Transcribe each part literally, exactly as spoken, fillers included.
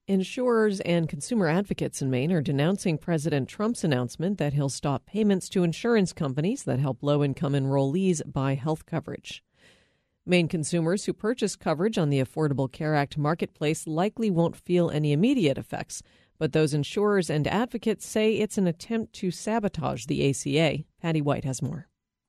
Insurers and consumer advocates in Maine are denouncing President Trump's announcement that he'll stop payments to insurance companies that help low-income enrollees buy health coverage. Maine consumers who purchase coverage on the Affordable Care Act marketplace likely won't feel any immediate effects, but those insurers and advocates say it's an attempt to sabotage the A C A. Patty White has more.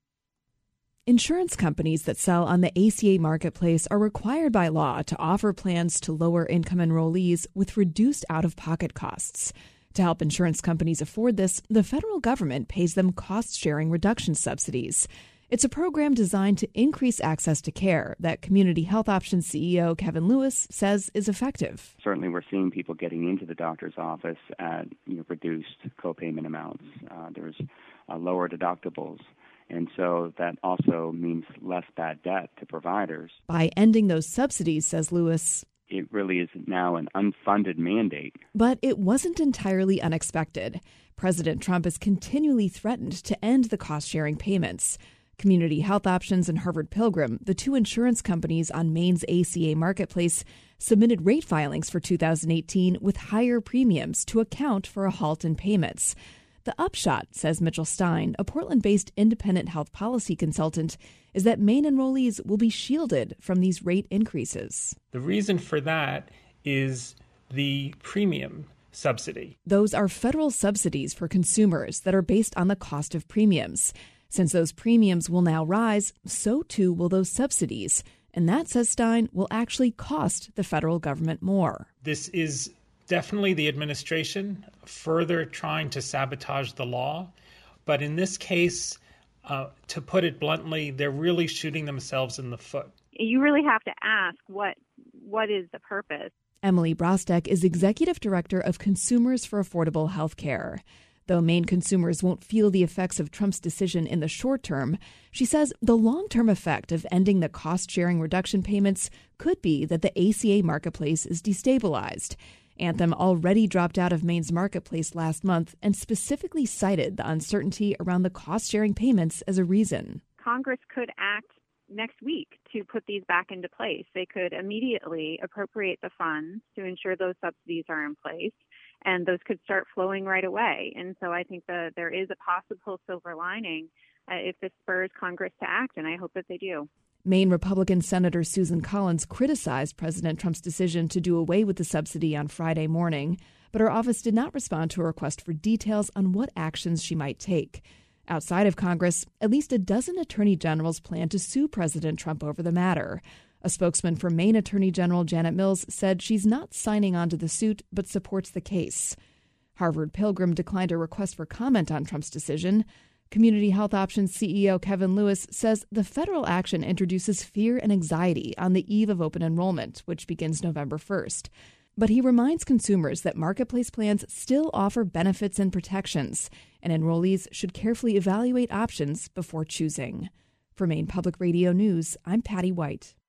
Insurance companies that sell on the A C A marketplace are required by law to offer plans to lower-income enrollees with reduced out-of-pocket costs. To help insurance companies afford this, the federal government pays them cost-sharing reduction subsidies. It's a program designed to increase access to care that Community Health Options C E O Kevin Lewis says is effective. Certainly, we're seeing people getting into the doctor's office at you know, reduced copayment amounts. Uh, there's uh, lower deductibles. And so that also means less bad debt to providers. By ending those subsidies, says Lewis, it really is now an unfunded mandate. But it wasn't entirely unexpected. President Trump has continually threatened to end the cost-sharing payments. Community Health Options and Harvard Pilgrim, the two insurance companies on Maine's A C A marketplace, submitted rate filings for two thousand eighteen with higher premiums to account for a halt in payments. The upshot, says Mitchell Stein, a Portland-based independent health policy consultant, is that Maine enrollees will be shielded from these rate increases. The reason for that is the premium subsidy. Those are federal subsidies for consumers that are based on the cost of premiums. Since those premiums will now rise, so too will those subsidies. And that, says Stein, will actually cost the federal government more. This is definitely the administration further trying to sabotage the law. But in this case, uh, to put it bluntly, they're really shooting themselves in the foot. You really have to ask what what is the purpose. Emily Brostek is Executive Director of Consumers for Affordable Health Care. Though Maine consumers won't feel the effects of Trump's decision in the short term, she says the long-term effect of ending the cost-sharing reduction payments could be that the A C A marketplace is destabilized. Anthem already dropped out of Maine's marketplace last month and specifically cited the uncertainty around the cost-sharing payments as a reason. Congress could act next week to put these back into place. They could immediately appropriate the funds to ensure those subsidies are in place, and those could start flowing right away. And so I think that there is a possible silver lining uh, if this spurs Congress to act, and I hope that they do. Maine Republican Senator Susan Collins criticized President Trump's decision to do away with the subsidy on Friday morning, but her office did not respond to a request for details on what actions she might take. Outside of Congress, at least a dozen attorney generals plan to sue President Trump over the matter. A spokesman for Maine Attorney General Janet Mills said she's not signing on to the suit, but supports the case. Harvard Pilgrim declined a request for comment on Trump's decision. Community Health Options C E O Kevin Lewis says the federal action introduces fear and anxiety on the eve of open enrollment, which begins November first. But he reminds consumers that marketplace plans still offer benefits and protections, and enrollees should carefully evaluate options before choosing. For Maine Public Radio News, I'm Patty White.